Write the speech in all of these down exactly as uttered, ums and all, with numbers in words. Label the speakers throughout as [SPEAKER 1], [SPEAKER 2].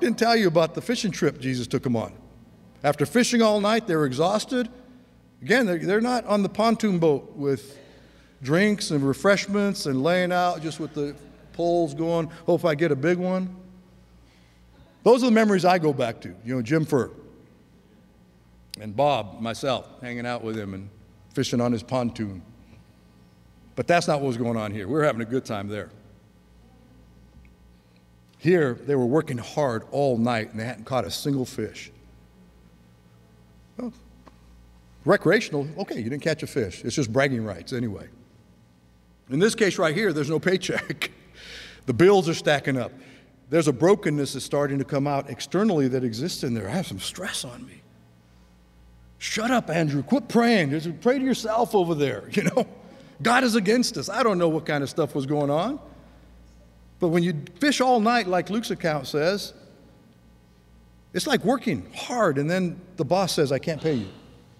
[SPEAKER 1] didn't tell you about the fishing trip Jesus took them on. After fishing all night, they were exhausted. Again, they're, they're not on the pontoon boat with drinks and refreshments and laying out just with the poles going, hope I get a big one. Those are the memories I go back to. You know, Jim Furr and Bob, myself, hanging out with him and fishing on his pontoon. But that's not what was going on here. We were having a good time there. Here, they were working hard all night, and they hadn't caught a single fish. Well, recreational, okay, you didn't catch a fish. It's just bragging rights anyway. In this case right here, there's no paycheck. The bills are stacking up. There's a brokenness that's starting to come out externally that exists in there. I have some stress on me. Shut up, Andrew. Quit praying. Just pray to yourself over there, you know. God is against us. I don't know what kind of stuff was going on. But when you fish all night, like Luke's account says, it's like working hard, and then the boss says, I can't pay you.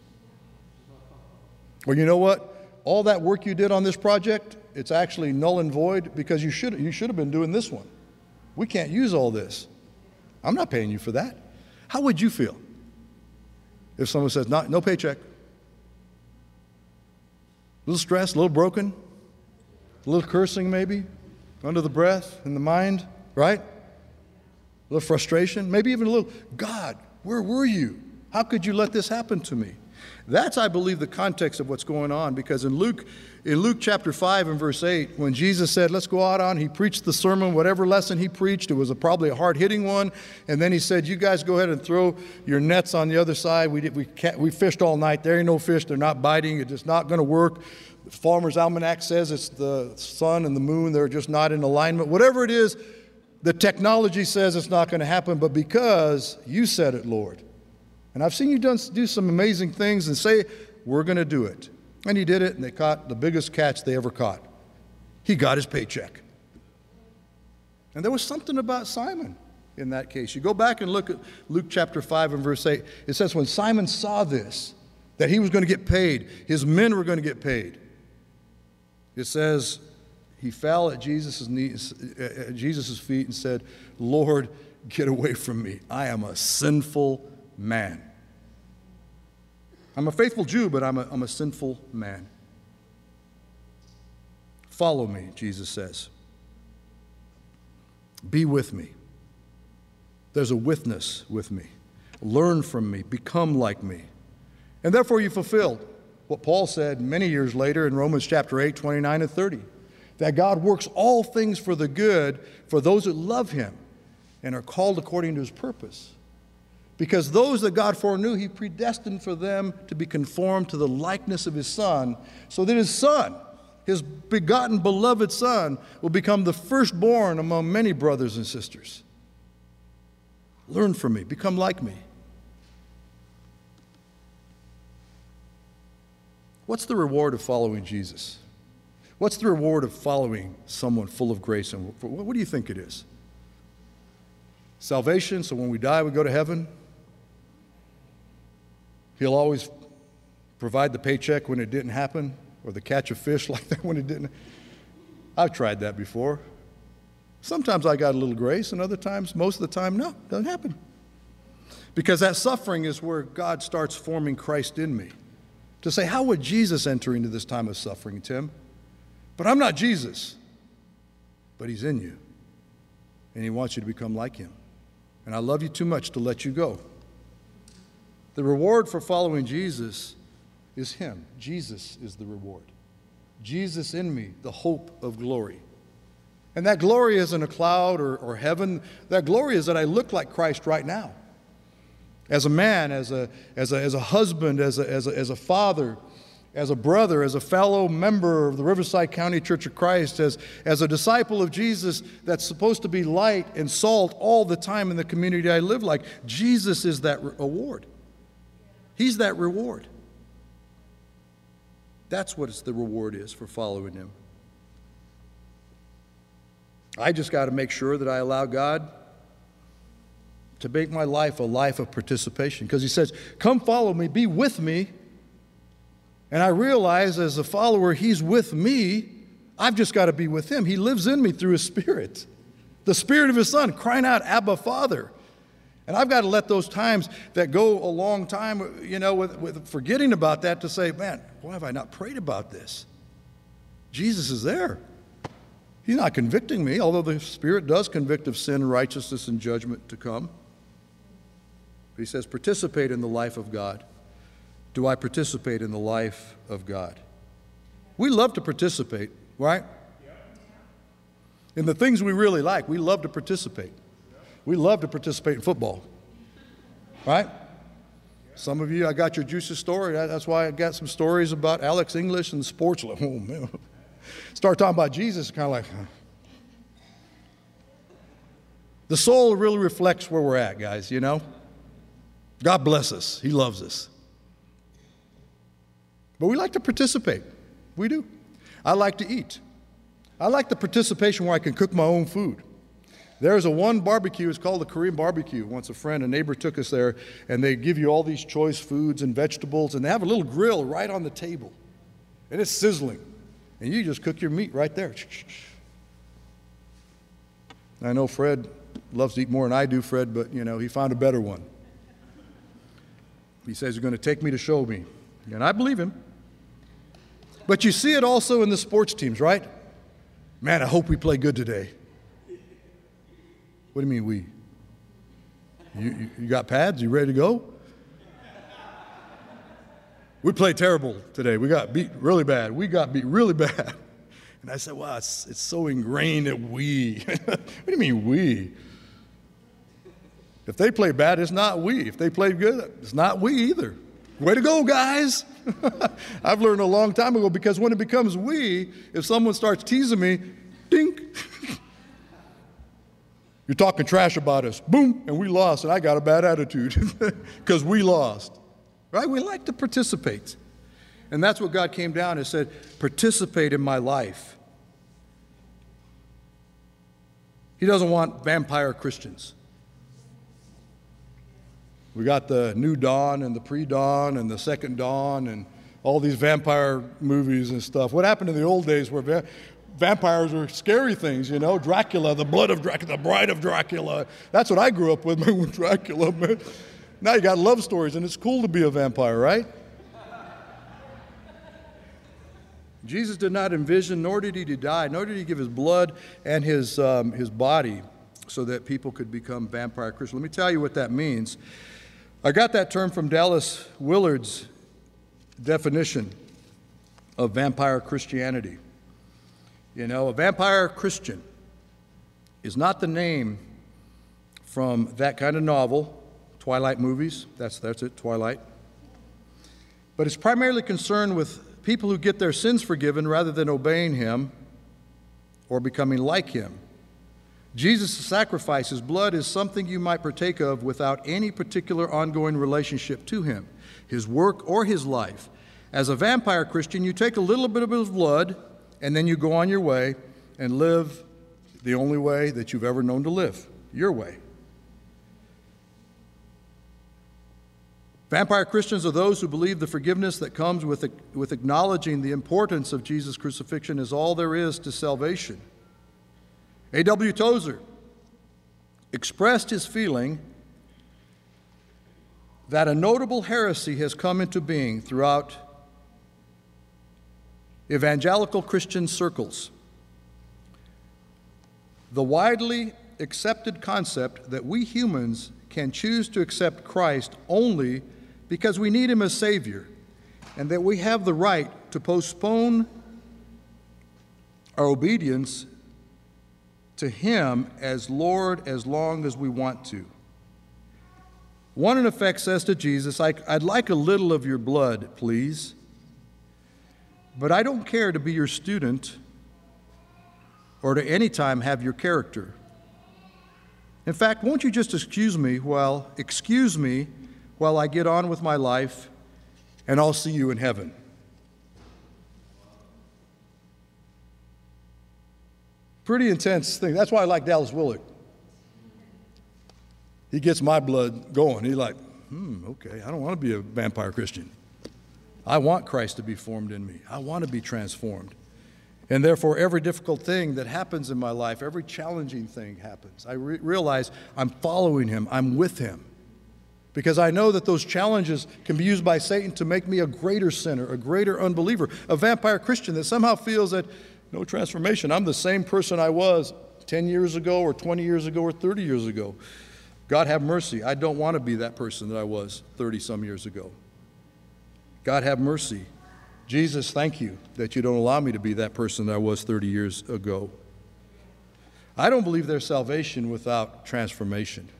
[SPEAKER 1] Or you know what? All that work you did on this project, it's actually null and void because you should, you should have been doing this one. We can't use all this. I'm not paying you for that. How would you feel if someone says, no, no paycheck? A little stressed, a little broken, a little cursing maybe, under the breath, in the mind, right? A little frustration, maybe even a little, God, where were you? How could you let this happen to me? That's, I believe, the context of what's going on, because in Luke, in Luke chapter five and verse eight, when Jesus said, let's go out on, he preached the sermon, whatever lesson he preached, it was a, probably a hard-hitting one, and then he said, you guys go ahead and throw your nets on the other side. We, did, we, can't, we fished all night. There ain't no fish. They're not biting. It's just not going to work. The Farmer's Almanac says it's the sun and the moon. They're just not in alignment. Whatever it is, the technology says it's not going to happen, but because you said it, Lord. And I've seen you done, do some amazing things and say, we're going to do it. And he did it, and they caught the biggest catch they ever caught. He got his paycheck. And there was something about Simon in that case. You go back and look at Luke chapter five and verse eight. It says when Simon saw this, that he was going to get paid, his men were going to get paid. It says he fell at Jesus' knees, at Jesus' feet and said, Lord, get away from me. I am a sinful man. I'm a faithful Jew, but I'm a, I'm a sinful man. Follow me, Jesus says. Be with me. There's a witness with me. Learn from me. Become like me. And therefore you fulfilled what Paul said many years later in Romans chapter eight, twenty-nine and thirty, that God works all things for the good for those that love him and are called according to his purpose. Because those that God foreknew, he predestined for them to be conformed to the likeness of his Son, so that his Son, his begotten, beloved Son, will become the firstborn among many brothers and sisters. Learn from me. Become like me. What's the reward of following Jesus? What's the reward of following someone full of grace? And what do you think it is? Salvation, so when we die, we go to heaven. He'll always provide the paycheck when it didn't happen, or the catch of fish like that when it didn't. I've tried that before. Sometimes I got a little grace, and other times, most of the time, no, it doesn't happen. Because that suffering is where God starts forming Christ in me. To say, how would Jesus enter into this time of suffering, Tim? But I'm not Jesus. But he's in you. And he wants you to become like him. And I love you too much to let you go. The reward for following Jesus is him. Jesus is the reward. Jesus in me, the hope of glory. And that glory isn't a cloud or, or heaven. That glory is that I look like Christ right now. As a man, as a, as a, as a husband, as a, as, a, as a father, as a brother, as a fellow member of the Riverside County Church of Christ, as, as a disciple of Jesus that's supposed to be light and salt all the time in the community I live like. Jesus is that reward. He's that reward. That's what the reward is for following him. I just got to make sure that I allow God to make my life a life of participation. Because he says, come follow me, be with me. And I realize as a follower, he's with me. I've just got to be with him. He lives in me through his Spirit. The Spirit of his Son, crying out, Abba, Father. And I've got to let those times that go a long time, you know, with, with forgetting about that to say, man, why have I not prayed about this? Jesus is there. He's not convicting me, although the Spirit does convict of sin, righteousness, and judgment to come. He says, participate in the life of God. Do I participate in the life of God? We love to participate, right? In the things we really like, we love to participate. We love to participate in football, right? Some of you, I got your juicy story. That's why I got some stories about Alex English and sports. Like, oh, man. Start talking about Jesus, kind of like, huh. The soul really reflects where we're at, guys, you know? God bless us. He loves us. But we like to participate. We do. I like to eat. I like the participation where I can cook my own food. There's a one barbecue, it's called the Korean barbecue. Once a friend, a neighbor took us there, and they give you all these choice foods and vegetables, and they have a little grill right on the table. And it's sizzling. And you just cook your meat right there. I know Fred loves to eat more than I do, Fred, but, you know, he found a better one. He says he's going to take me to show me. And I believe him. But you see it also in the sports teams, right? Man, I hope we play good today. What do you mean we? You, you, you got pads? You ready to go? We played terrible today. We got beat really bad. We got beat really bad. And I said, well, it's, it's so ingrained that we. What do you mean we? If they play bad, it's not we. If they play good, it's not we either. Way to go, guys. I've learned a long time ago, because when it becomes we, if someone starts teasing me, dink. You're talking trash about us. Boom, and we lost, and I got a bad attitude because we lost. Right? We like to participate. And that's what God came down and said, participate in my life. He doesn't want vampire Christians. We got the New Dawn and the Pre-Dawn and the Second Dawn and all these vampire movies and stuff. What happened in the old days where va- vampires were scary things, you know? Dracula, the blood of Dracula, the bride of Dracula. That's what I grew up with, man, with Dracula, man. Now you got love stories, and it's cool to be a vampire, right? Jesus did not envision, nor did he die, nor did he give his blood and his, um, his body so that people could become vampire Christians. Let me tell you what that means. I got that term from Dallas Willard's definition of vampire Christianity. You know, a vampire Christian is not the name from that kind of novel, Twilight movies, that's, that's it, Twilight. But it's primarily concerned with people who get their sins forgiven rather than obeying him or becoming like him. Jesus' sacrifice, his blood, is something you might partake of without any particular ongoing relationship to him, his work, or his life. As a vampire Christian, you take a little bit of his blood, and then you go on your way and live the only way that you've ever known to live, your way. Vampire Christians are those who believe the forgiveness that comes with, with acknowledging the importance of Jesus' crucifixion is all there is to salvation. A W Tozer expressed his feeling that a notable heresy has come into being throughout evangelical Christian circles. The widely accepted concept that we humans can choose to accept Christ only because we need him as Savior, and that we have the right to postpone our obedience to him as Lord as long as we want to. One, in effect, says to Jesus, I'd like a little of your blood, please, but I don't care to be your student or to any time have your character. In fact, won't you just excuse me while, excuse me while I get on with my life, and I'll see you in heaven. Pretty intense thing. That's why I like Dallas Willard. He gets my blood going. He's like, hmm, okay, I don't want to be a vampire Christian. I want Christ to be formed in me. I want to be transformed. And therefore, every difficult thing that happens in my life, every challenging thing happens. I re- realize I'm following him, I'm with him. Because I know that those challenges can be used by Satan to make me a greater sinner, a greater unbeliever, a vampire Christian that somehow feels that no transformation. I'm the same person I was ten years ago or twenty years ago or thirty years ago. God have mercy. I don't want to be that person that I was thirty some years ago. God have mercy. Jesus, thank you that you don't allow me to be that person that I was thirty years ago. I don't believe there's salvation without transformation.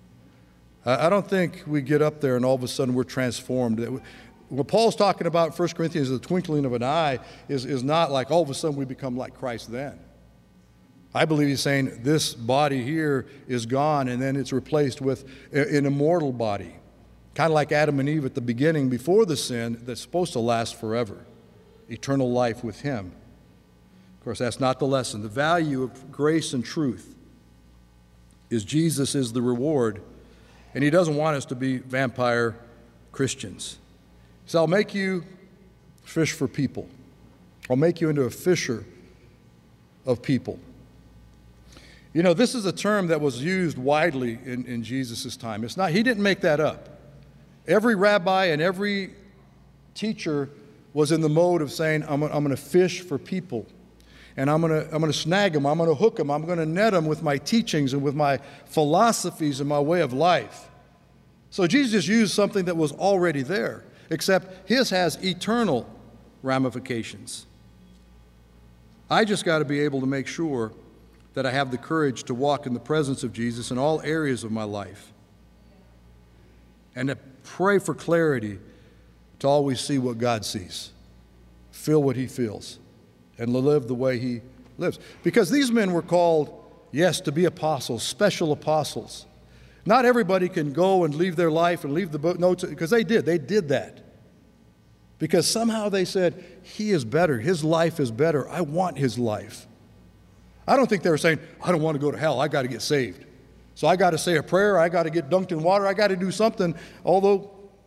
[SPEAKER 1] I don't think we get up there and all of a sudden we're transformed. What Paul's talking about in First Corinthians, the twinkling of an eye, is, is not like all of a sudden we become like Christ then. I believe he's saying this body here is gone and then it's replaced with an immortal body. Kind of like Adam and Eve at the beginning before the sin that's supposed to last forever. Eternal life with him. Of course, that's not the lesson. The value of grace and truth is Jesus is the reward, and he doesn't want us to be vampire Christians. So I'll make you fish for people. I'll make you into a fisher of people. You know, this is a term that was used widely in, in Jesus' time. It's not, he didn't make that up. Every rabbi and every teacher was in the mode of saying, I'm, I'm going to fish for people. And I'm going to I'm going to snag them. I'm going to hook them. I'm going to net them with my teachings and with my philosophies and my way of life. So Jesus used something that was already there, except his has eternal ramifications. I just got to be able to make sure that I have the courage to walk in the presence of Jesus in all areas of my life. And to pray for clarity to always see what God sees, feel what he feels, and live the way he lives. Because these men were called, yes, to be apostles, special apostles. Not everybody can go and leave their life and leave the book, no, because they did. They did that. Because somehow they said, he is better. His life is better. I want his life. I don't think they were saying, I don't want to go to hell. I got to get saved. So I got to say a prayer. I got to get dunked in water. I got to do something, although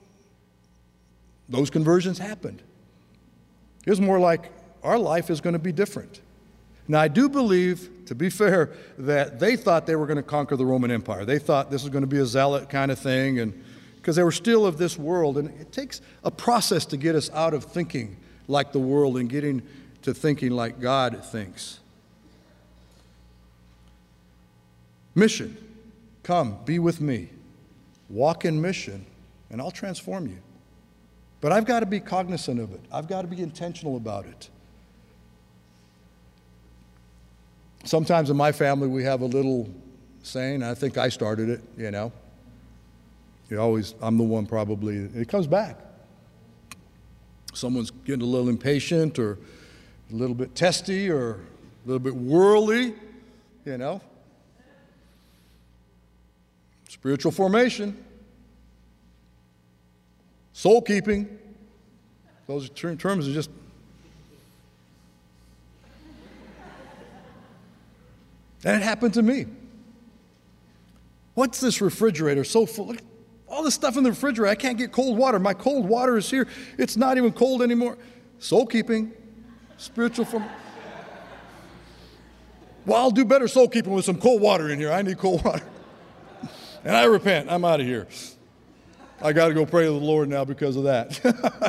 [SPEAKER 1] those conversions happened. It was more like our life is going to be different. Now, I do believe, to be fair, that they thought they were going to conquer the Roman Empire. They thought this was going to be a zealot kind of thing, and because they were still of this world. And it takes a process to get us out of thinking like the world and getting to thinking like God thinks. Mission. Come, be with me. Walk in mission, and I'll transform you. But I've got to be cognizant of it. I've got to be intentional about it. Sometimes in my family we have a little saying, I think I started it, you know. You always, I'm the one probably, it comes back. Someone's getting a little impatient or a little bit testy or a little bit worldly, you know. Spiritual formation. Soul keeping. Those terms are just. And it happened to me. What's this refrigerator so full? Look, all this stuff in the refrigerator. I can't get cold water. My cold water is here. It's not even cold anymore. Soul keeping. Spiritual formation. Well, I'll do better soul keeping with some cold water in here. I need cold water. And I repent. I'm out of here. I got to go pray to the Lord now because of that.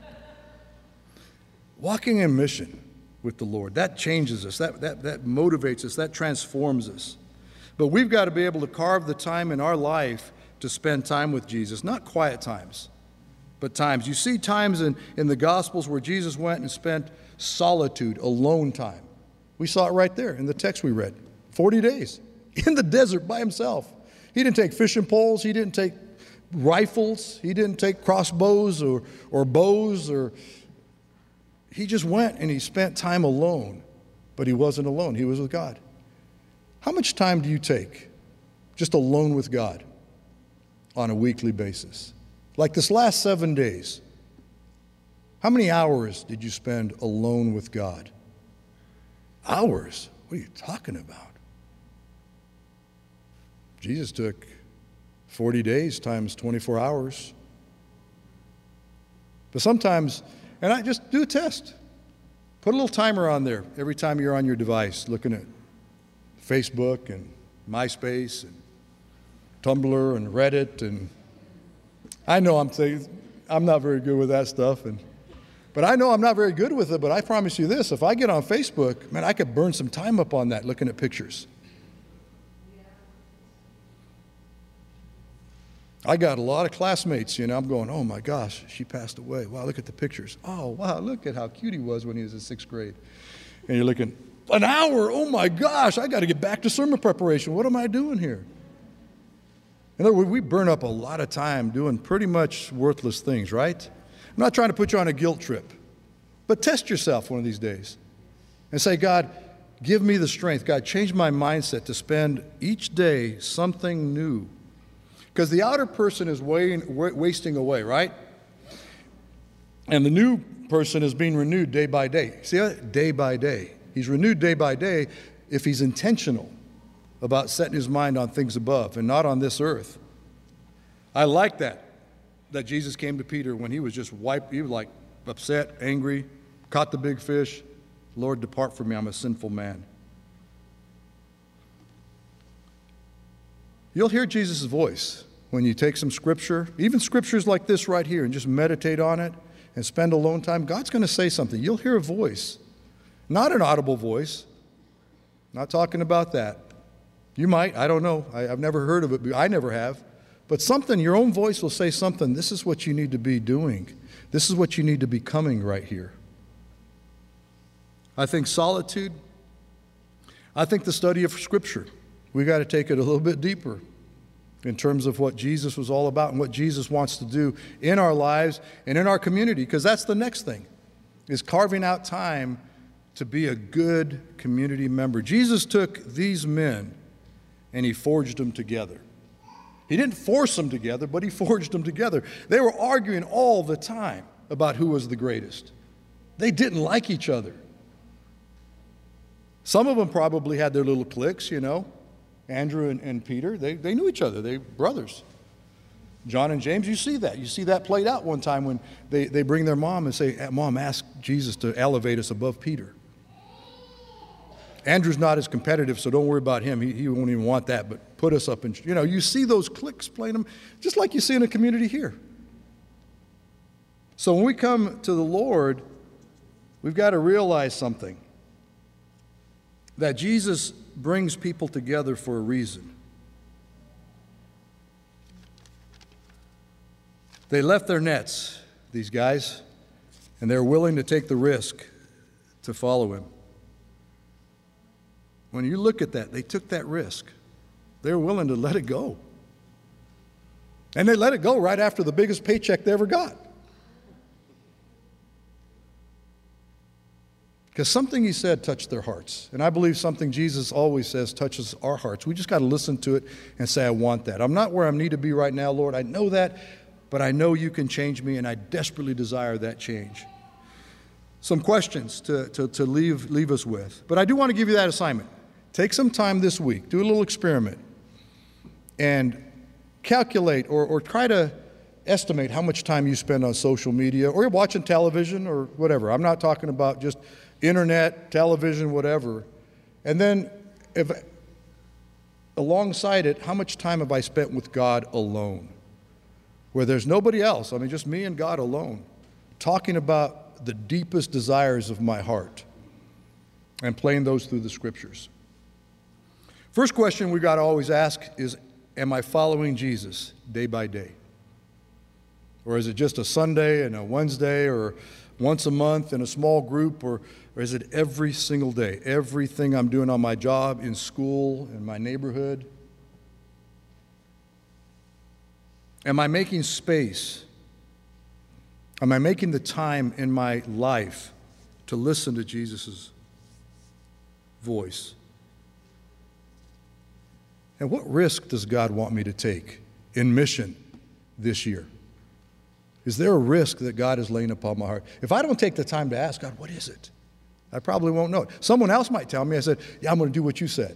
[SPEAKER 1] Walking in mission with the Lord, that changes us. That, that, that motivates us. That transforms us. But we've got to be able to carve the time in our life to spend time with Jesus. Not quiet times, but times. You see times in, in the Gospels where Jesus went and spent solitude, alone time. We saw it right there in the text we read. forty days in the desert by himself. He didn't take fishing poles. He didn't take rifles. He didn't take crossbows or, or bows. Or he just went and he spent time alone. But he wasn't alone. He was with God. How much time do you take just alone with God on a weekly basis? Like this last seven days, how many hours did you spend alone with God? Hours? What are you talking about? Jesus took forty days times twenty-four hours. But sometimes, and I just do a test. Put a little timer on there every time you're on your device looking at Facebook and MySpace and Tumblr and Reddit. And I know I'm saying I'm not very good with that stuff, and but I know I'm not very good with it, but I promise you this, if I get on Facebook, man, I could burn some time up on that looking at pictures. I got a lot of classmates, you know, I'm going, oh my gosh, she passed away. Wow, look at the pictures. Oh, wow, look at how cute he was when he was in sixth grade. And you're looking, an hour, oh my gosh, I got to get back to sermon preparation. What am I doing here? In other words, we burn up a lot of time doing pretty much worthless things, right? I'm not trying to put you on a guilt trip, but test yourself one of these days and say, God, give me the strength. God, change my mindset to spend each day something new. Because the outer person is weighing, wasting away, right? And the new person is being renewed day by day. See that? Day by day. He's renewed day by day if he's intentional about setting his mind on things above and not on this earth. I like that, that Jesus came to Peter when he was just wiped, he was like upset, angry, caught the big fish. Lord, depart from me, I'm a sinful man. You'll hear Jesus' voice when you take some scripture, even scriptures like this right here, and just meditate on it and spend alone time. God's going to say something. You'll hear a voice, not an audible voice. Not talking about that. You might, I don't know. I, I've never heard of it. I never have. But something, your own voice will say something. This is what you need to be doing. This is what you need to be becoming right here. I think solitude. I think the study of Scripture. We got to take it a little bit deeper in terms of what Jesus was all about and what Jesus wants to do in our lives and in our community, because that's the next thing, is carving out time to be a good community member. Jesus took these men and he forged them together. He didn't force them together, but he forged them together. They were arguing all the time about who was the greatest. They didn't like each other. Some of them probably had their little cliques, you know. Andrew and, and Peter, they, they knew each other. They were brothers. John and James, you see that. You see that played out one time when they, they bring their mom and say, Mom, ask Jesus to elevate us above Peter. Andrew's not as competitive, so don't worry about him. He, he won't even want that, but put us up in, you know, you see those cliques playing them just like you see in a community here. So when we come to the Lord, we've got to realize something. That Jesus brings people together for a reason. They left their nets, these guys, and they're willing to take the risk to follow him. When you look at that, they took that risk. They were willing to let it go. And they let it go right after the biggest paycheck they ever got. Because something he said touched their hearts. And I believe something Jesus always says touches our hearts. We just got to listen to it and say, I want that. I'm not where I need to be right now, Lord. I know that, but I know you can change me, and I desperately desire that change. Some questions to, to, to leave, leave us with. But I do want to give you that assignment. Take some time this week. Do a little experiment. And calculate or, or try to estimate how much time you spend on social media or you're watching television or whatever. I'm not talking about just internet, television, whatever. And then if alongside it, how much time have I spent with God alone? Where there's nobody else. I mean, just me and God alone. Talking about the deepest desires of my heart and playing those through the Scriptures. First question we got to always ask is, am I following Jesus day by day? Or is it just a Sunday and a Wednesday or once a month in a small group? Or, or is it every single day? Everything I'm doing on my job, in school, in my neighborhood? Am I making space? Am I making the time in my life to listen to Jesus' voice? And what risk does God want me to take in mission this year? Is there a risk that God is laying upon my heart? If I don't take the time to ask God, what is it? I probably won't know it. Someone else might tell me. I said, yeah, I'm going to do what you said.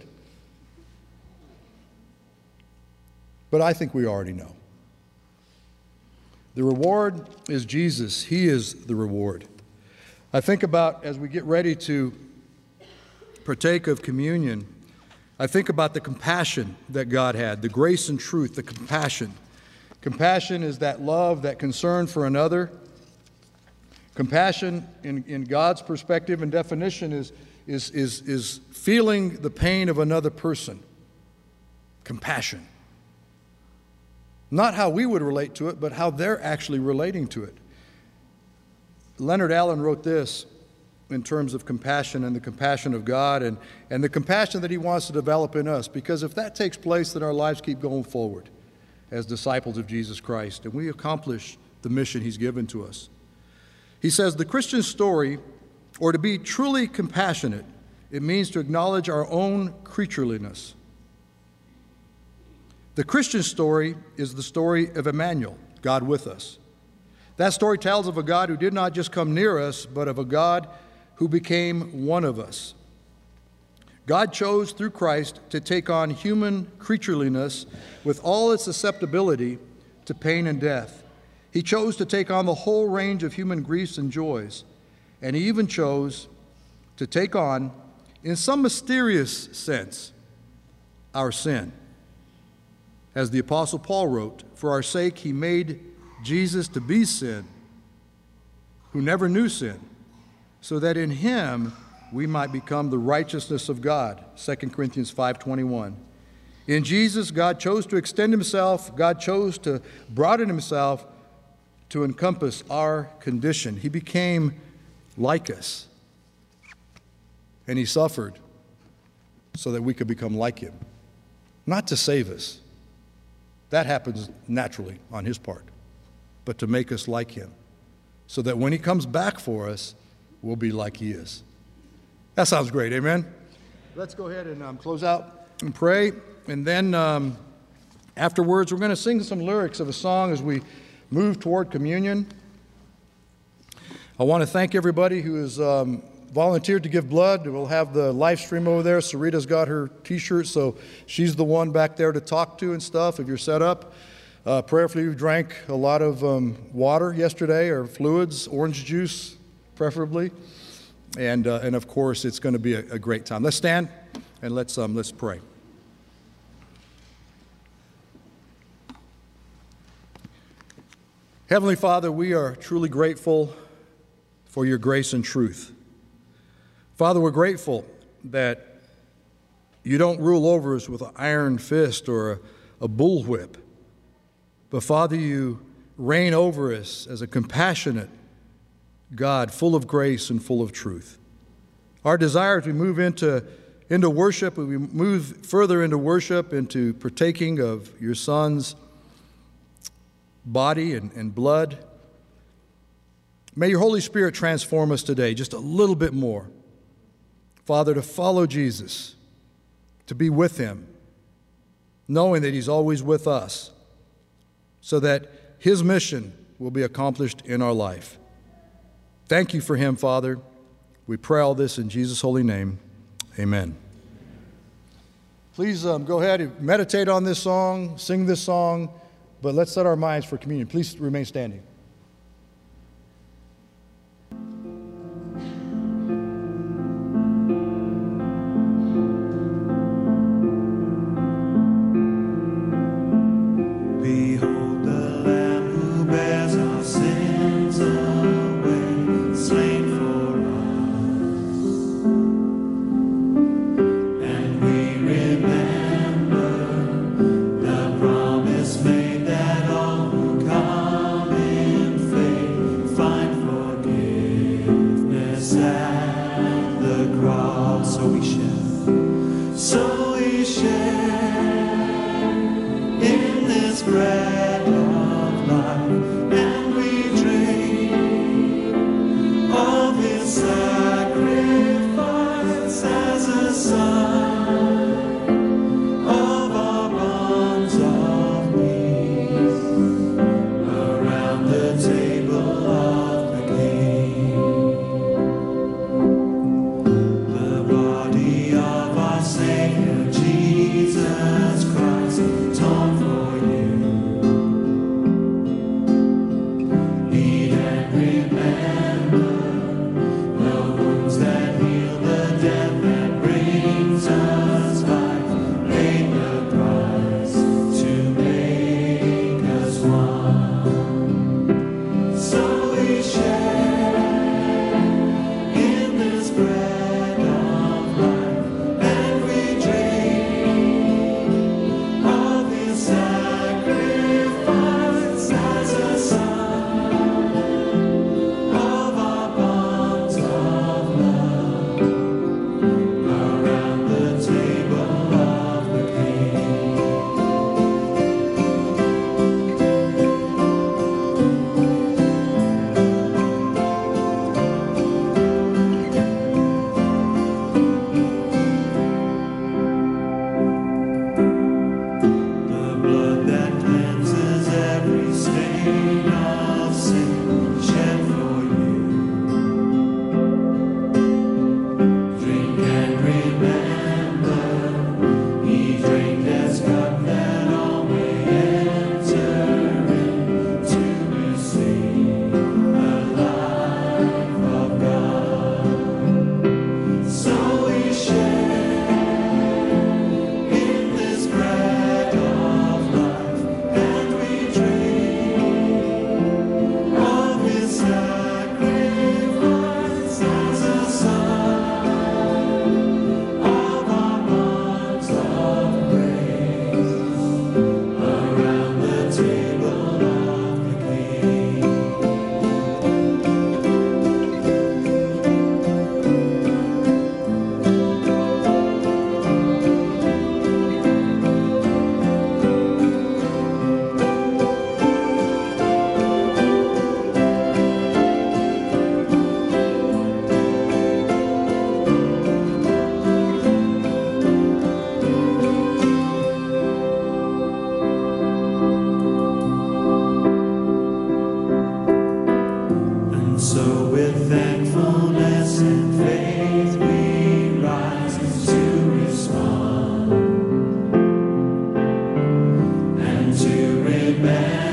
[SPEAKER 1] But I think we already know. The reward is Jesus. He is the reward. I think about, as we get ready to partake of communion, I think about the compassion that God had, the grace and truth, the compassion. Compassion is that love, that concern for another. Compassion, in, in God's perspective and definition, is, is, is, is feeling the pain of another person. Compassion. Not how we would relate to it, but how they're actually relating to it. Leonard Allen wrote this in terms of compassion and the compassion of God and, and the compassion that he wants to develop in us. Because if that takes place, then our lives keep going forward as disciples of Jesus Christ, and we accomplish the mission he's given to us. He says, the Christian story, or to be truly compassionate, it means to acknowledge our own creatureliness. The Christian story is the story of Emmanuel, God with us. That story tells of a God who did not just come near us, but of a God who became one of us. God chose through Christ to take on human creatureliness with all its susceptibility to pain and death. He chose to take on the whole range of human griefs and joys, and he even chose to take on, in some mysterious sense, our sin. As the Apostle Paul wrote, for our sake he made Jesus to be sin, who never knew sin, so that in him we might become the righteousness of God, Second Corinthians five twenty-one. In Jesus, God chose to extend himself, God chose to broaden himself to encompass our condition. He became like us, and he suffered so that we could become like him. Not to save us. That happens naturally on his part. But to make us like him, so that when he comes back for us, we'll be like he is. That sounds great, amen? Let's go ahead and um, close out and pray, and then um, afterwards we're going to sing some lyrics of a song as we move toward communion. I want to thank everybody who has um, volunteered to give blood. We'll have the live stream over there. Sarita's got her t-shirt, so she's the one back there to talk to and stuff if you're set up. Uh, prayerfully, you drank a lot of um, water yesterday, or fluids, orange juice preferably. And, uh, and of course, it's going to be a, a great time. Let's stand and let's, um, let's pray. Heavenly Father, we are truly grateful for your grace and truth. Father, we're grateful that you don't rule over us with an iron fist or a, a bullwhip. But Father, you reign over us as a compassionate God, full of grace and full of truth. Our desire as we move into, into worship, we move further into worship, into partaking of your Son's body and, and blood. May your Holy Spirit transform us today just a little bit more. Father, to follow Jesus, to be with him, knowing that he's always with us, so that his mission will be accomplished in our life. Thank you for him, Father. We pray all this in Jesus' holy name. Amen. Please um, go ahead and meditate on this song, sing this song, but let's set our minds for communion. Please remain standing.
[SPEAKER 2] Jesus Christ, torn for you. Emmanuel.